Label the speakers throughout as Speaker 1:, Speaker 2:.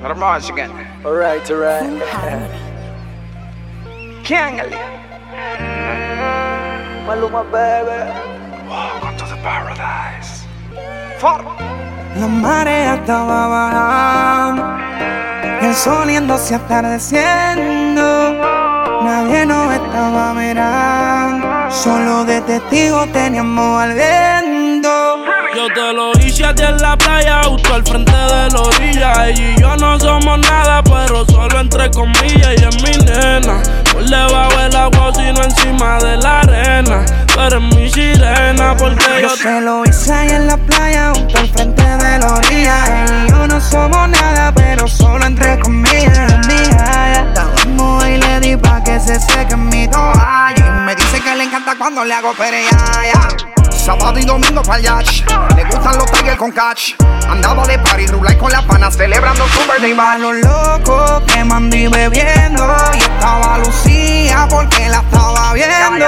Speaker 1: Hermoso again.
Speaker 2: Alright.
Speaker 1: Kiangali.
Speaker 2: Maluma, baby.
Speaker 1: Welcome to the paradise. For.
Speaker 3: La marea estaba bajando, el sol yéndose atardeciendo. Nadie nos estaba mirando, solo de testigo teníamos al viento.
Speaker 4: Yo te lo hice a ti en la playa, justo al frente de la orilla. Ella y yo no somos nada, pero solo entre comillas. Y es mi nena, por debajo del agua, sino encima de la arena. Tú eres mi sirena, porque
Speaker 3: yo te lo hice ahí en la playa, justo al frente de la orilla. Ella y yo no somos nada, pero solo entre comillas. Es mía, estábamos y le di pa' que se seque en mi toalla. Y me dice que le encanta cuando le hago pereaya.
Speaker 1: Sábado y domingo pa'l yacht. Le gustan los tigres con catch. Andaba de party, rulay con las panas, celebrando su birthday bash.
Speaker 3: Los locos quemando y bebiendo. Y estaba Lucía porque la estaba viendo.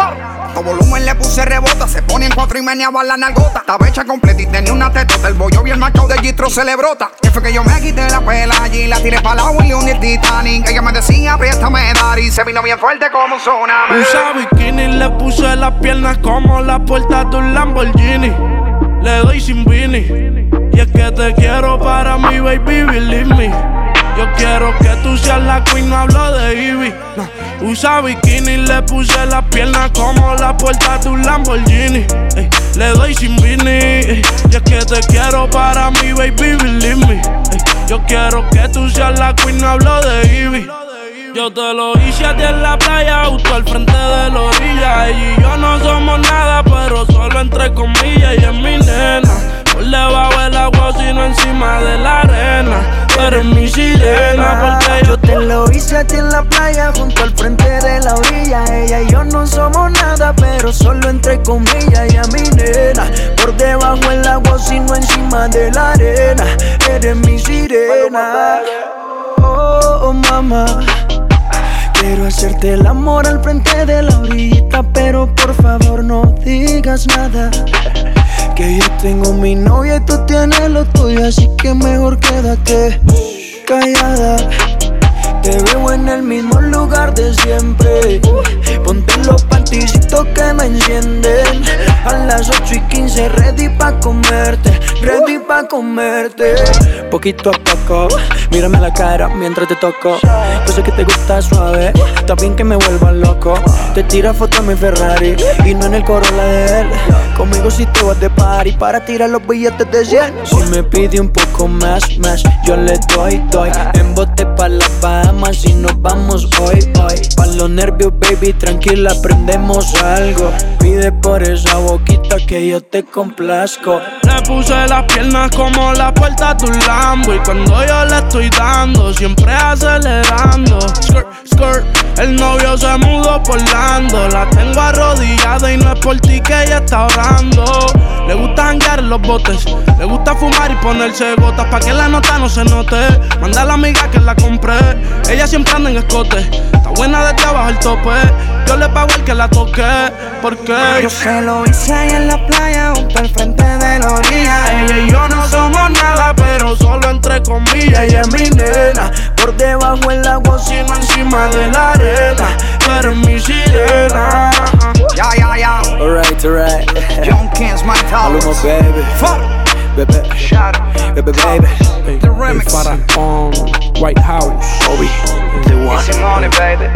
Speaker 1: A volumen le puse rebota, se pone en cuatro y meneaba la nalgota. Estaba hecha completa y tenía una tetota. El bollo y el macho de Gistro se le brota. Que fue que yo me quité la pela allí, la tiré pa' la William y el Titanic. Ella me decía, préstame dar y se vino bien fuerte como un tsunami.
Speaker 4: Usa bikini, le puse las piernas como la puerta de un Lamborghini. Le doy sin Vini, y es que te quiero para mí, baby, believe me. Yo quiero que tú seas la queen, no hablo de Ivy. No. Usa bikini, le puse las piernas como la puerta de un Lamborghini. Ey, le doy sin Vini, y es que te quiero para mí, baby, believe me. Ey, yo quiero que tú seas la queen, no hablo de Ivy. Yo te lo hice a ti en la playa, justo al frente de la orilla. Ella y yo no somos nada, pero solo entre comillas. Y es mi nena, por debajo del agua, sino encima de la arena. Tú eres mi sirena, porque
Speaker 2: yo te lo hice a ti en la playa, junto al frente de la orilla. Ella y yo no somos nada, pero solo entre comillas. Y es mi nena, por debajo del agua, sino encima de la arena. Eres mi sirena. Oh, mamá, quiero hacerte el amor al frente de la orillita, pero por favor no digas nada. Que yo tengo mi novia y tú tienes lo tuyo, así que mejor quédate callada. Te veo en el mismo lugar de siempre. Ponte los panticitos que me encienden. A las 8:15 ready pa' comerte, ready pa' comerte. Poquito a poco, mírame la cara mientras te toco. Yo sé que te gusta suave, está bien que me vuelva loco. Te tira foto en mi Ferrari y no en el Corolla de él. Conmigo si te vas de party para tirar los billetes de 100. Si me pide un poco más, yo le doy. En bote pa' la Bahamas y nos vamos hoy. Pa' los nervios, baby, tranquila, aprendemos algo. Pide por esa boquita que yo te complazco.
Speaker 4: le puse las piernas como la puerta de un Lambo. Y cuando yo le estoy dando, siempre acelerando. Skirt, skirt, el novio se mudó por Lando. La tengo arrodillada y no es por ti que ella está orando. Le gusta janguear en los botes, le gusta fumar y ponerse gotas pa' que la nota no se note. Manda a la amiga que la compré, ella siempre anda en escote. Está buena desde abajo el tope, yo le pago al que la toque. Porque
Speaker 3: yo se lo hice ahí en la playa, junto al frente de la orilla.
Speaker 4: Ella y yo no somos nada, pero solo entre comillas. Ella es mi nena,
Speaker 2: por debajo el agua,
Speaker 4: sino encima de la arena. Tú eres mi sirena.
Speaker 1: Ya, ya, ya.
Speaker 2: Alright.
Speaker 1: John King's my
Speaker 2: Maluma, baby.
Speaker 1: Fuck.
Speaker 2: Bebé,
Speaker 1: Shout out.
Speaker 2: baby.
Speaker 1: The remix.
Speaker 4: Para on White House.
Speaker 2: Obi, the one.
Speaker 1: Easy money, baby.